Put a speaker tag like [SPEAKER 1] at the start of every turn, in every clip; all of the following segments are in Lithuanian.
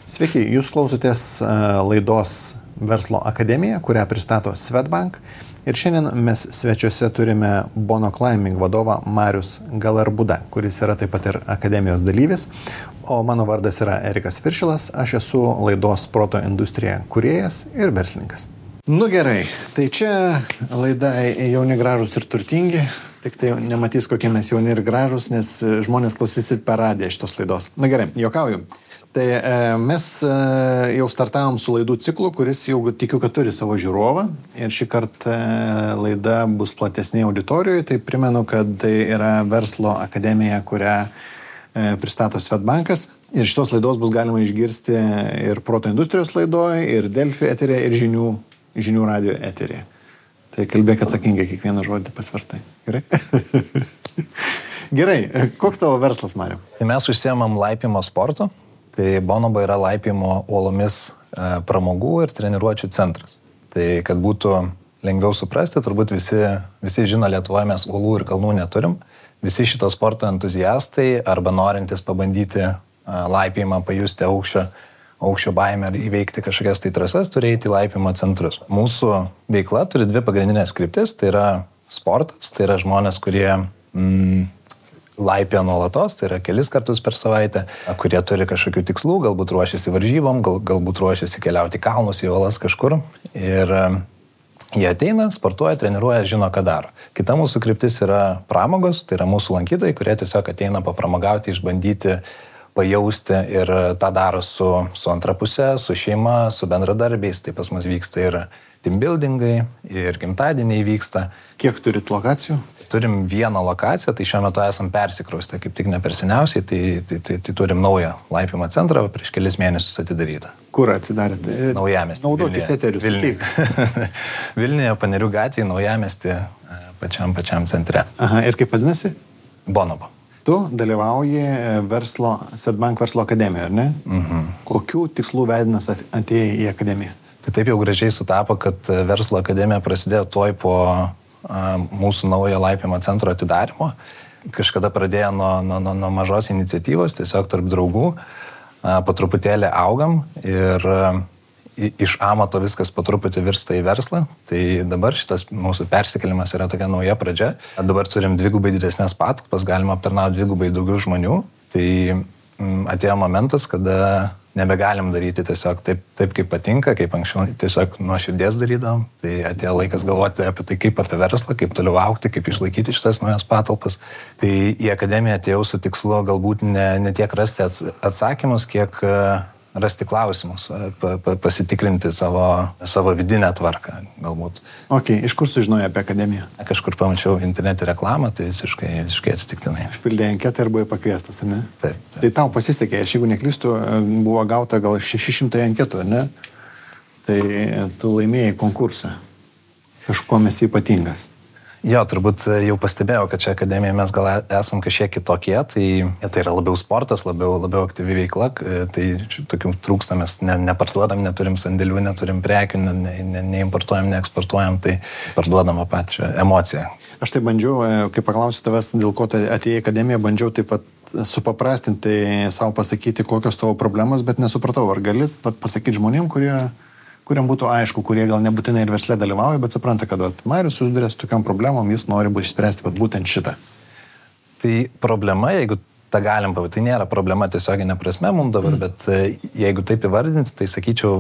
[SPEAKER 1] Sveiki, jūs klausotės laidos Verslo akademija, kurią pristato Swedbank. Ir šiandien mes svečiuose turime Bono Climbing vadovą Marius Galarbuda, kuris yra taip pat ir akademijos dalyvis. O mano vardas yra Erikas Viršilas, aš esu laidos Proto industrija kūrėjas ir verslininkas. Nu gerai, tai čia laida jauni gražūs ir turtingi. Tik tai nematys, kokie mes jauni ir gražūs, nes žmonės klausysi per radiją šitos laidos. Na gerai, juokauju. Tai mes jau startavom su laidų ciklu, kuris jau tikiu, kad turi savo žiūrovą. Ir šį kartą laida bus platesnė auditorijoje. Tai primenu, kad tai yra Verslo akademija, kurią pristato Swedbankas. Ir šitos laidos bus galima išgirsti ir Proto industrijos laidoje, ir Delfi eterėje, ir žinių radio eterėje. Tai kalbėk atsakingai kiekvieną žodį pasvertai. Gerai? Gerai. Koks tavo verslas, Mariau?
[SPEAKER 2] Tai mes užsiemam laipimo sportu. Tai Bonobo yra laipimo uolomis pramogų ir treniruočių centras. Tai kad būtų lengviau suprasti, turbūt visi žino, Lietuvoje mes uolų ir kalnų neturim. Visi šito sporto entuziastai arba norintys pabandyti laipimą, pajusti aukščio baimę ir įveikti kažkokias tai trasas, turi eiti į laipimo centrus. Mūsų veikla turi dvi pagrindinės kryptis, tai yra sportas, tai yra žmonės, kurie laipia nuolatos, tai yra kelis kartus per savaitę, kurie turi kažkokių tikslų, galbūt ruošiasi varžybom, galbūt ruošiasi keliauti kalnus, į uolas kažkur. Ir jie ateina, sportuoja, treniruoja, žino, ką daro. Kita mūsų kryptis yra pramogos, tai yra mūsų lankytojai, kurie tiesiog ateina papramogauti, išbandyti, pajausti ir tą daro su antra puse, su šeima, su bendradarbiais. Tai pas mus vyksta ir team buildingai, ir gimtadieniai vyksta.
[SPEAKER 1] Kiek turit lokacijų?
[SPEAKER 2] Turim vieną lokaciją, tai šiuo metu esam persikraustę, kaip tik ne per seniausiai, tai turim naują laipimo centrą, prieš kelis mėnesius atidarytą.
[SPEAKER 1] Kur atsidarėte?
[SPEAKER 2] Naujamiestį.
[SPEAKER 1] Naudokis eterius.
[SPEAKER 2] Vilniuje, Panerių gatvėje, Naujamiestį, pačiam centre.
[SPEAKER 1] Aha, ir kaip vadinasi?
[SPEAKER 2] Bonobo.
[SPEAKER 1] Tu dalyvauji Swedbank verslo akademijoje, ar ne?
[SPEAKER 2] Mhm.
[SPEAKER 1] Kokių tikslų vedinas atėjai į akademiją?
[SPEAKER 2] Tai taip jau gražiai sutapo, kad verslo akademija prasidėjo tuoj po mūsų naujo laipimo centro atidarimo. Kažkada pradėjo nuo mažos iniciatyvos, tiesiog tarp draugų. Po truputėlį augam ir iš amato viskas po truputį virsta į verslą. Tai dabar šitas mūsų persikėlimas yra tokia nauja pradžia. Dabar turim dvigubai didesnės patalpas, galima aptarnauti dvigubai daugiau žmonių. Tai atėjo momentas, kada nebegalim daryti tiesiog taip, kaip patinka, kaip anksčiau tiesiog nuo širdies darydavom. Tai atėjo laikas galvoti apie tai, kaip apie verslą, kaip toliau augti, kaip išlaikyti šitas naujas patalpas. Tai į akademiją atėjau su tikslu galbūt ne tiek rasti atsakymus, kiek rasti klausimus, pasitikrinti savo vidinę tvarką galbūt.
[SPEAKER 1] Ok, iš kur sužinojai apie akademiją?
[SPEAKER 2] Kažkur pamačiau internete reklamą, tai visiškai atsitiktinai.
[SPEAKER 1] Užpildė anketą ir buvai pakviestas, ar ne?
[SPEAKER 2] Taip.
[SPEAKER 1] Tai tau pasisekė, aš jeigu neklystu, buvo gauta gal 600 anketų, ar ne? Tai tu laimėjai konkursą. Kažkuo mes ypatingas.
[SPEAKER 2] Jo, turbūt jau pastebėjau, kad čia akademijoje mes gal esam kažkiek kitokie, tai yra labiau sportas, labiau aktyvi veikla, tai tokių trūksta, mes neparduodam, neturim sandėlių, neturim prekių, neimportuojam, neeksportuojam, tai parduodam pačią emociją.
[SPEAKER 1] Aš tai bandžiau, kai paklausiu tavęs, dėl ko tai atėjai į akademiją, bandžiau taip pat supaprastinti, savo pasakyti, kokios tavo problemos, bet nesupratau, ar gali pasakyti žmonėm, kuriam būtų aišku, kurie gal nebūtinai ir versle dalyvauja, bet supranta, kad Marius susidurė su tokiam problemom, jis nori išspręsti būtent šitą.
[SPEAKER 2] Tai problema, jeigu tą galim pavadinti, tai nėra problema tiesioginė prasme mums dabar, bet jeigu taip įvardinti, tai sakyčiau,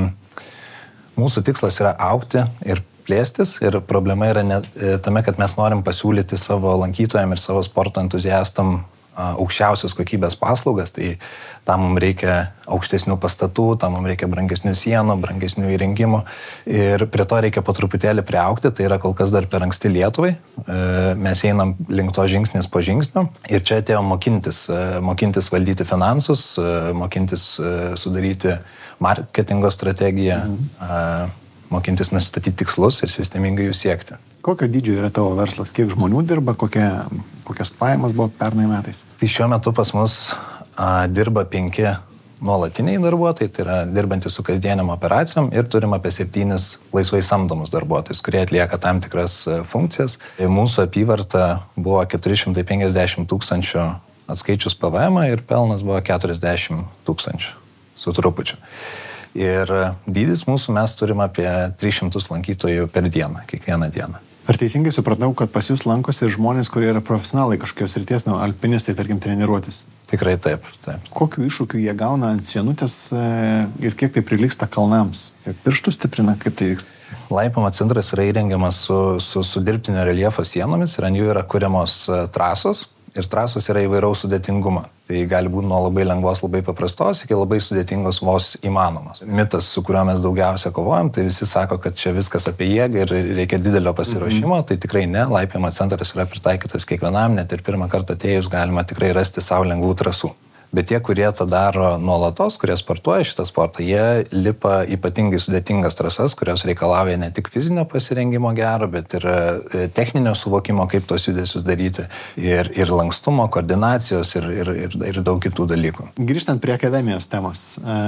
[SPEAKER 2] mūsų tikslas yra augti ir plėstis ir problema yra tame, kad mes norim pasiūlyti savo lankytojams ir savo sporto entuziastam aukščiausios kokybės paslaugas, tai tam mums reikia aukštesnių pastatų, tam mums reikia brangesnių sienų, brangesnių įrengimų ir prie to reikia po truputėlį priaugti, tai yra kol kas dar per anksti Lietuvai, mes einam link to žingsnis po žingsnio ir čia atėjo mokintis valdyti finansus, mokintis sudaryti marketingo strategiją, mokintis nusistatyti tikslus ir sistemingai jų siekti.
[SPEAKER 1] Kokio dydžio yra tavo verslas? Kiek žmonių dirba? Kokios pajamos buvo pernai metais?
[SPEAKER 2] Tai šiuo metu pas mus dirba 5 nuolatiniai darbuotojai, tai yra dirbantys su kasdieniam operacijom ir turim apie 7 laisvai samdomus darbuotojus, kurie atlieka tam tikras funkcijas. Mūsų apyvarta buvo 450 000 atskaičius PVM ir pelnas buvo 40 000. su trupučiu. Ir dydis mūsų mes turime apie 300 lankytojų per dieną, kiekvieną dieną.
[SPEAKER 1] Ar teisingai supratau, kad pas jūs lankosi žmonės, kurie yra profesionalai kažkokios srities, alpinistai, tarkim, treniruotis?
[SPEAKER 2] Tikrai taip, taip.
[SPEAKER 1] Kokiu iššūkiu jie gauna ant sienutės ir kiek tai prilygsta kalnams? Pirštų stiprina, kaip tai vyksta?
[SPEAKER 2] Laipimo centras yra įrengiamas su dirbtinio reljefo sienomis ir ant jų yra kuriamos trasos. Ir trasos yra įvairaus sudėtingumo. Tai gali būti nuo labai lengvos, labai paprastos iki labai sudėtingos vos įmanomos. Mitas, su kuriuo mes daugiausia kovojam, tai visi sako, kad čia viskas apie jėgą ir reikia didelio pasiruošimo. Tai tikrai ne. Laipimo centras yra pritaikytas kiekvienam, net ir pirmą kartą atėjus galima tikrai rasti savo lengvų trasų. Bet tie, kurie tą daro nuolatos, kurie sportuoja šitą sportą, jie lipa ypatingai sudėtingas trasas, kurios reikalauja ne tik fizinio pasirengimo gero, bet ir techninio suvokimo, kaip tos judesius daryti, ir lankstumo, koordinacijos ir daug kitų dalykų.
[SPEAKER 1] Grįžtant prie akademijos temos,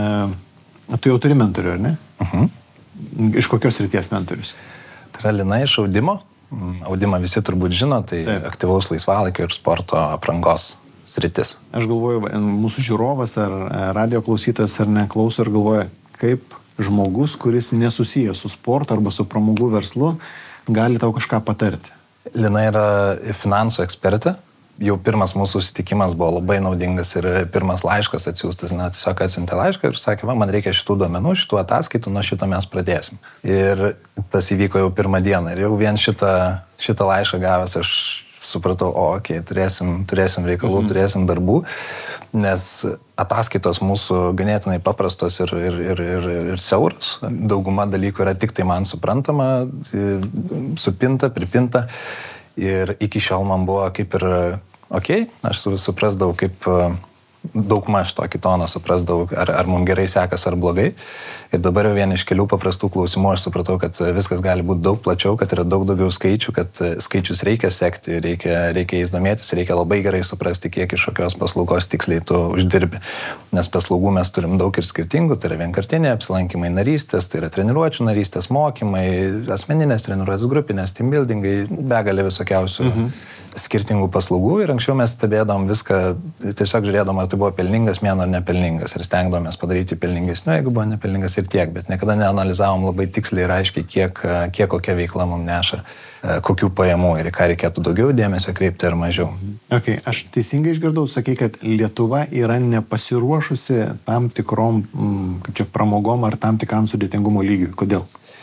[SPEAKER 1] tu jau turi mentorių, ar ne? Iš kokios srities mentorius?
[SPEAKER 2] Tai yra Lina iš audimo. Audimą visi turbūt žino, tai aktyvaus laisvalaikio ir sporto aprangos sritis.
[SPEAKER 1] Aš galvoju, mūsų žiūrovas ar radio klausytojas ar neklauso ir galvoja, kaip žmogus, kuris nesusijęs su sportu arba su pramogų verslu, gali tau kažką patarti.
[SPEAKER 2] Lina yra finansų ekspertė. Jau pirmas mūsų susitikimas buvo labai naudingas ir pirmas laiškas atsiųstas, tiesiog atsiuntė laišką ir sakė, man reikia šitų duomenų, šitų ataskaitų, nuo šito mes pradėsim. Ir tas įvyko jau pirmą dieną. Ir jau vien šitą laišką gavęs aš supratau, turėsim reikalų, turėsim darbų, nes ataskaitos mūsų ganėtinai paprastos ir siauros. Dauguma dalykų yra tik tai man suprantama, supinta, pripinta. Ir iki šiol man buvo kaip ir aš suprasdavau, kaip daugmaž tokį toną suprasdavau, ar mums gerai sekas, ar blogai. Ir dabar jau vien iš kelių paprastų klausimų aš supratau, kad viskas gali būti daug plačiau, kad yra daug daugiau skaičių, kad skaičius reikia sekti, reikia jais domėtis, reikia labai gerai suprasti, kiek iš kokios paslaugos tiksliai tu uždirbi. Nes paslaugų mes turim daug ir skirtingų, tai yra vienkartiniai apsilankymai, narystės, tai yra treniruočių narystės, mokymai, asmeninės treniruotės, grupinės, team buildingai, begalė visokiausių skirtingų paslaugų ir anksčiau mes stebėdom viską, tiesiog žiūrėdom, ar tai buvo pelningas mėnuo ar nepelningas ir stengdomės padaryti pelningesniu, jeigu buvo nepelningas ir tiek, bet niekada neanalizavom labai tiksliai ir aiškiai, kiek kokia veikla mums neša, kokių pajamų ir ką reikėtų daugiau dėmesio kreipti ar mažiau.
[SPEAKER 1] Okay, aš teisingai išgirdau, sakai, kad Lietuva yra nepasiruošusi tam tikrom pramogom ar tam tikram sudėtingumo lygiui. Kodėl?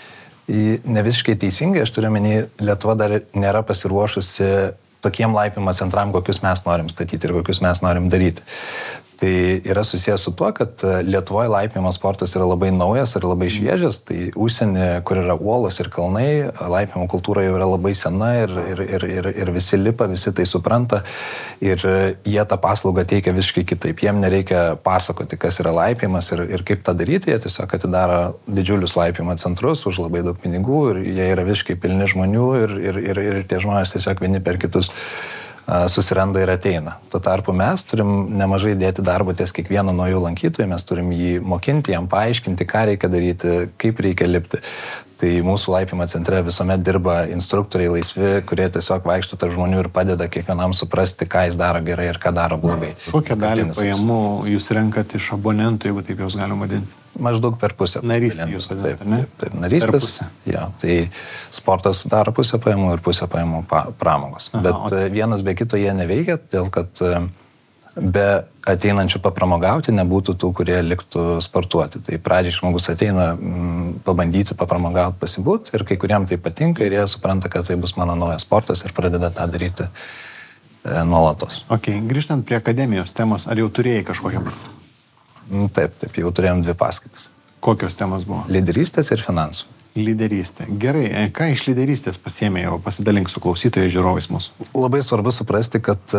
[SPEAKER 2] Ne visiškai teisingai, aš turiu omeny, Lietuva dar nėra pasiruošusi tokiem laipimo centram, kokius mes norim statyti ir kokius mes norim daryti. Tai yra susijęs su tuo, kad Lietuvoje laipimo sportas yra labai naujas ir labai šviežias, tai užsienį, kur yra uolos ir kalnai, laipimo kultūra jau yra labai sena ir visi lipa, visi tai supranta ir jie tą paslaugą teikia visiškai kitaip. Jiem nereikia pasakoti, kas yra laipimas ir kaip tą daryti, jie tiesiog atidaro didžiulius laipimo centrus už labai daug pinigų ir jie yra visiškai pilni žmonių ir tie žmonės tiesiog vieni per kitus susiranda ir ateina. Tuo tarpu mes turim nemažai dėti darbo ties kiekvieno naujų lankytojų, mes turim jį mokinti, jam paaiškinti, ką reikia daryti, kaip reikia lipti. Tai mūsų laipimo centre visuomet dirba instruktoriai laisvi, kurie tiesiog vaikšto tarp žmonių ir padeda kiekvienam suprasti, ką jis daro gerai ir ką daro blogai.
[SPEAKER 1] Kokią dalį pajamų jūs renkat iš abonentų, jeigu taip jūs galima vadinti?
[SPEAKER 2] Maždaug per pusę.
[SPEAKER 1] Narystė jūs vadinate, ne?
[SPEAKER 2] Taip, narystės. Ja, tai sportas daro pusę pajamų ir pusę pajamų pramogos. Bet vienas be kito jie neveikia, dėl kad be ateinančių papramogauti nebūtų tų, kurie liktų sportuoti. Tai pradžiai žmogus ateina pabandyti papramogauti, pasibūti ir kai kuriem tai patinka ir jie supranta, kad tai bus mano naujas sportas ir pradeda tą daryti nuolatos.
[SPEAKER 1] Ok, grįžtant prie akademijos temos, ar jau turėjai kažkokią prasme?
[SPEAKER 2] Taip, jau turėjom 2 paskaitas.
[SPEAKER 1] Kokios temos buvo?
[SPEAKER 2] Lyderystės ir finansų.
[SPEAKER 1] Lyderystė. Gerai, ką iš lyderystės pasiėmė, jau pasidalink su klausytojais žiūrovais mūsų.
[SPEAKER 2] Labai svarbu suprasti, kad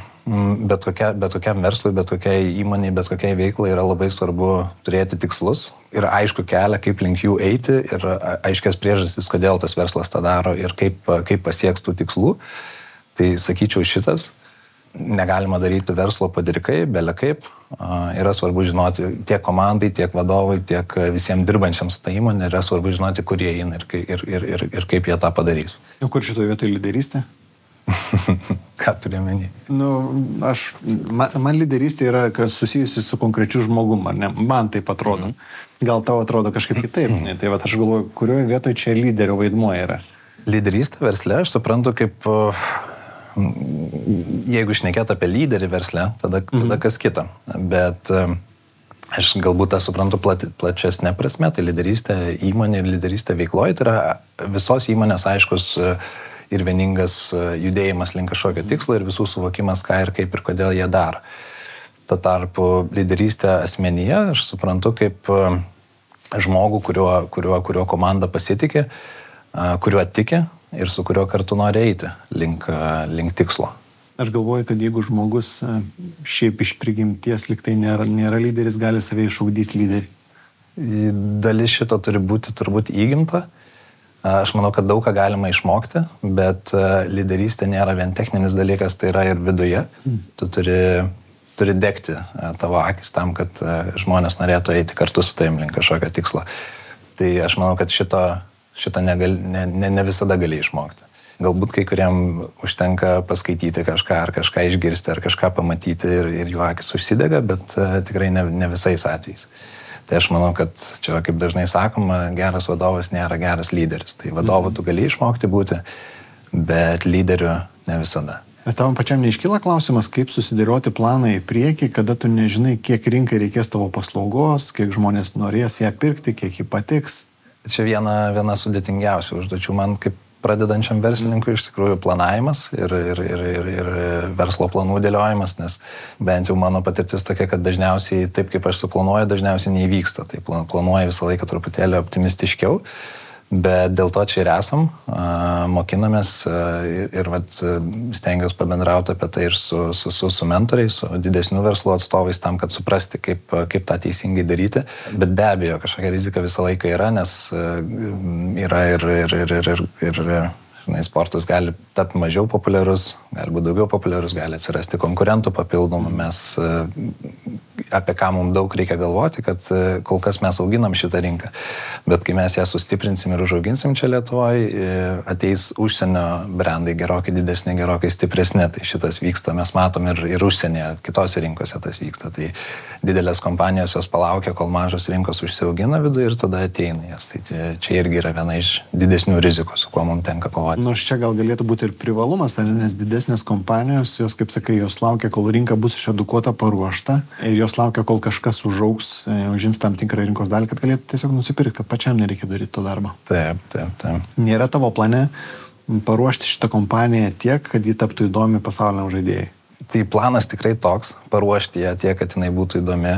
[SPEAKER 2] bet kokiam verslui, bet kokiai įmonei, bet kokiai veiklai yra labai svarbu turėti tikslus ir aišku kelią, kaip link jų eiti ir aiškias priežastis, kodėl tas verslas tą daro ir kaip pasieks tų tikslų. Tai sakyčiau šitas. Negalima daryti verslo padirikai, bele kaip. Yra svarbu žinoti tiek komandai, tiek vadovai, tiek visiems dirbančiams tą įmonę, yra svarbu žinoti, kur jie eina ir kaip jie tą padarys.
[SPEAKER 1] O kur šitoje vietoje lyderystė?
[SPEAKER 2] Ką turi menį?
[SPEAKER 1] Man lyderystė yra susijusi su konkrečiu žmogum, ar ne? Man taip atrodo. Gal tau atrodo kažkaip kitaip. Tai aš galvoju, kurioje vietoje čia lyderio vaidmuo yra.
[SPEAKER 2] Lyderystė versle, aš suprantu, kaip jeigu šnekėt apie lyderį versle, tada kas kita. Bet aš galbūt tą suprantu plačesnė prasme, tai lyderystė įmonė ir lyderystė veikloje, tai yra visos įmonės aiškus ir vieningas judėjimas link kažkokio tikslo ir visų suvokimas, ką ir kaip ir kodėl jie daro. Tuo tarpu lyderystė asmenyje, aš suprantu kaip žmogų, kuriuo komanda pasitikė, kuriuo tiki ir su kuriuo kartu nori eiti link tikslo.
[SPEAKER 1] Aš galvoju, kad jeigu žmogus šiaip iš prigimties liktai nėra lyderis, gali save išugdyti lyderį.
[SPEAKER 2] Dalis šito turi būti turbūt įgimta. Aš manau, kad daug ką galima išmokti, bet lyderystė nėra vien techninis dalykas, tai yra ir viduje. Tu turi degti tavo akis tam, kad žmonės norėtų eiti kartu su tavim link kažkokio tikslo. Tai aš manau, kad šito ne visada gali išmokti. Galbūt kai kuriem užtenka paskaityti kažką, ar kažką išgirsti, ar kažką pamatyti ir jų akis užsidega, bet tikrai ne visais atvejais. Tai aš manau, kad čia, kaip dažnai sakoma, geras vadovas nėra geras lyderis. Tai vadovu tu gali išmokti būti, bet lyderiu ne visada.
[SPEAKER 1] Bet tau pačiam neiškyla klausimas, kaip susidėlioti planą į priekį, kada tu nežinai, kiek rinkai reikės tavo paslaugos, kiek žmonės norės ją pirkti, kiek jį patiks?
[SPEAKER 2] Čia viena sudėtingiausių užduočių man kaip pradedančiam verslininkui iš tikrųjų planavimas ir verslo planų dėliojimas, nes bent jau mano patirtis tokia, kad dažniausiai taip, kaip aš suplanuoju, dažniausiai neįvyksta. Tai planuoju visą laiką truputėlį optimistiškiau, bet dėl to čia ir esam, mokinamės ir stengiuosi pabendrauti apie tai ir su mentoriais, su didesnių verslo atstovais tam, kad suprasti, kaip tą teisingai daryti. Bet be abejo, kažkokia rizika visą laiką yra, nes yra ir sportas gali tapti mažiau populiarus, gali būti daugiau populiarus, gali atsirasti konkurentų papildomų. Mes apie ką mums daug reikia galvoti, kad kol kas mes auginam šitą rinką. Bet kai mes ją sustiprinsim ir užauginsim čia Lietuvoje, ateis užsienio brandai gerokai didesni, gerokai stipresni. Tai šitas vyksta, mes matom ir užsienyje, kitose rinkose tas vyksta. Tai didelės kompanijos jos palaukia, kol mažos rinkos užsiaugina viduje ir tada ateina jas. Tai čia irgi yra viena iš didesnių rizikų, su kuo mums tenka kovoti.
[SPEAKER 1] Nors čia gal galėtų būti ir privalumas, nes didesnės kompanijos, jos, kaip sakai, jos laukia, kol rinka bus išedukuota, paruošta ir jos laukia, kol kažkas užaugs, užims tam tikrą rinkos dalį, kad galėtų tiesiog nusipirkti, kad pačiam nereikia daryti to darbo.
[SPEAKER 2] Taip.
[SPEAKER 1] Nėra tavo plane paruošti šitą kompaniją tiek, kad ji taptų įdomi pasauliniam žaidėjai?
[SPEAKER 2] Tai planas tikrai toks, paruošti ją tiek, kad jinai būtų įdomi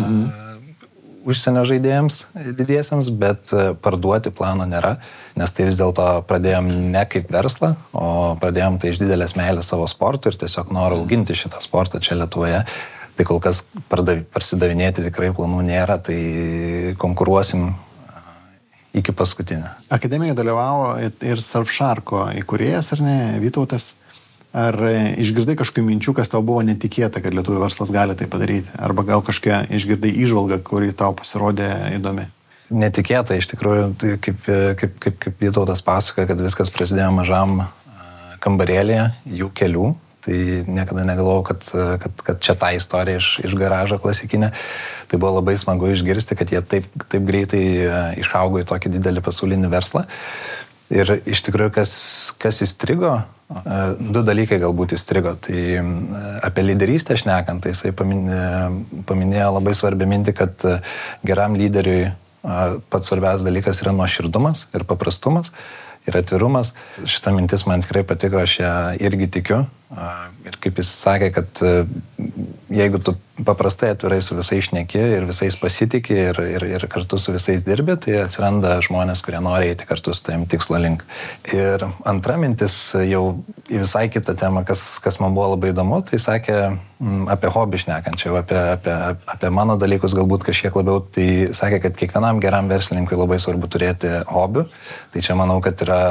[SPEAKER 2] užsienio žaidėjams didiesiams, bet parduoti plano nėra, nes tai vis dėlto pradėjom ne kaip verslą, o pradėjom tai iš didelės meilės savo sportui ir tiesiog noriu auginti šitą sportą čia Lietuvoje. Tai kol kas parsidavinėti tikrai planų nėra, tai konkuruosim iki paskutinio.
[SPEAKER 1] Akademijoje dalyvavo ir Surfsharko įkūrėjas, ar ne, Vytautas. Ar išgirdai kažkokių minčių, kas tau buvo netikėta, kad lietuvių verslas gali tai padaryti? Arba gal kažkokią išgirdai įžvalgą, kuri tau pasirodė įdomi?
[SPEAKER 2] Netikėta, iš tikrųjų, tai kaip Vytautas pasakoja, kad viskas prasidėjo mažam kambarėlėje, jų kelių. Tai niekada negalvojau, kad čia ta istorija iš garažo klasikinė. Tai buvo labai smagu išgirsti, kad jie taip greitai išaugo į tokį didelį pasaulinį verslą. Ir iš tikrųjų, kas įstrigo, du dalykai galbūt įstrigo. Tai apie lyderystę šnekant, tai jisai paminėjo labai svarbią mintį, kad geram lyderiui pats svarbiausias dalykas yra nuoširdumas ir paprastumas ir atvirumas. Šita mintis man tikrai patiko, aš ją irgi tikiu. Ir kaip jis sakė, kad jeigu tu paprastai atvirai su visais šneki ir visais pasitiki ir kartu su visais dirbi, tai atsiranda žmonės, kurie nori eiti kartu su tavim tikslo link. Ir antra mintis jau į visai kitą temą, kas man buvo labai įdomu, tai sakė apie hobį šnekančiau, apie mano dalykus galbūt kažkiek labiau, tai sakė, kad kiekvienam geram verslininkui labai svarbu turėti hobių. Tai čia manau, kad yra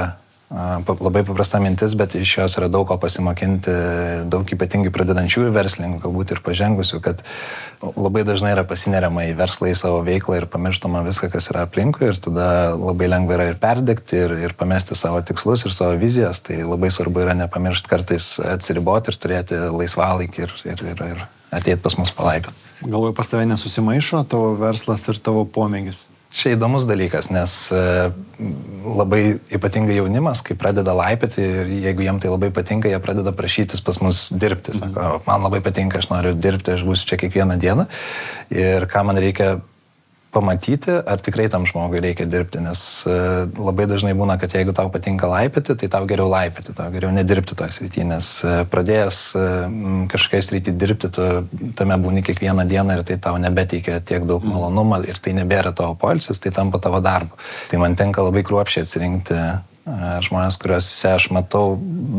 [SPEAKER 2] labai paprasta mintis, bet iš jos yra daug ko pasimokinti, daug ypatingai pradedančiųjų verslininkų, galbūt ir pažengusių, kad labai dažnai yra pasineriama į verslą, į savo veiklą ir pamirštama viską, kas yra aplinkui, ir tada labai lengva yra ir perdegti, ir pamesti savo tikslus ir savo vizijas. Tai labai svarbu yra nepamiršti kartais atsiriboti ir turėti laisvalaikį ir ateiti pas mus palaipėti.
[SPEAKER 1] Galvoju, pas tave nesusimaišo tavo verslas ir tavo pomėgis?
[SPEAKER 2] Čia įdomus dalykas, nes labai ypatingai jaunimas, kai pradeda laipėti ir jeigu jiem tai labai patinka, jie pradeda prašytis pas mus dirbti. Sako, man labai patinka, aš noriu dirbti, aš būsiu čia kiekvieną dieną. Ir ką man reikia pamatyti, ar tikrai tam žmogui reikia dirbti, nes labai dažnai būna, kad jeigu tau patinka laipėti, tai tau geriau laipėti, tau geriau nedirbti toje srityje, nes pradėjęs kažkokiai srityje dirbti, tu tame būni kiekvieną dieną ir tai tau nebeteikia tiek daug malonumą ir tai nebėra tavo poilsis, tai tampa tavo darbu. Tai man tenka labai kruopščiai atsirinkti žmonės, kuriuose aš matau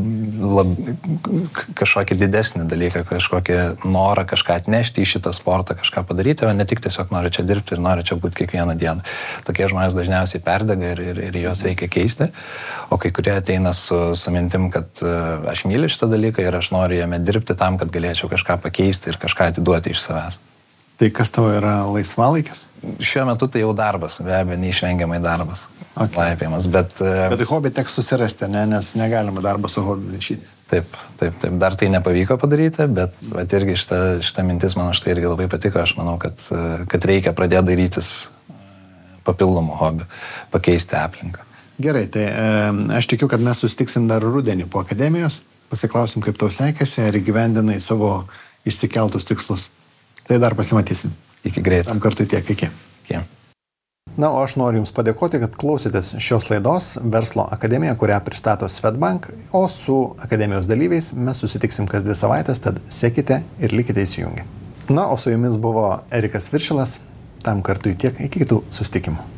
[SPEAKER 2] kažkokį didesnį dalyką, kažkokį norą kažką atnešti į šitą sportą, kažką padaryti, o ne tik tiesiog noriu čia dirbti ir noriu čia būti kiekvieną dieną. Tokie žmonės dažniausiai perdega ir juos reikia keisti, o kai kurie ateina su mintim, kad aš myliu šitą dalyką ir aš noriu jame dirbti tam, kad galėčiau kažką pakeisti ir kažką atiduoti iš savęs.
[SPEAKER 1] Tai kas tavo yra laisvalaikis?
[SPEAKER 2] Šiuo metu tai jau darbas, be abejo, neišvengiamai darbas.
[SPEAKER 1] Okay.
[SPEAKER 2] Laipimas, bet
[SPEAKER 1] hobį teks susirasti, ne? Nes negalima darbą su hobiu maišyti.
[SPEAKER 2] Taip. Dar tai nepavyko padaryti, bet irgi šita mintis man štai irgi labai patiko. Aš manau, kad reikia pradėti darytis papildomų hobių, pakeisti aplinką.
[SPEAKER 1] Gerai, tai aš tikiu, kad mes susitiksim dar rudenį po akademijos, pasiklausim, kaip tau sekėsi ir įgyvendinai savo išsikeltus tikslus. Tai dar pasimatysim.
[SPEAKER 2] Iki greitai.
[SPEAKER 1] Tam kartui tiek, iki. Na, o aš noriu Jums padėkoti, kad klausėtės šios laidos Verslo akademija, kurią pristato Swedbank, o su akademijos dalyviais mes susitiksim kas 2 savaitės, tad sekite ir likite įsijungę. Na, o su Jumis buvo Erikas Viršilas, tam kartui tiek, iki kitų susitikimų.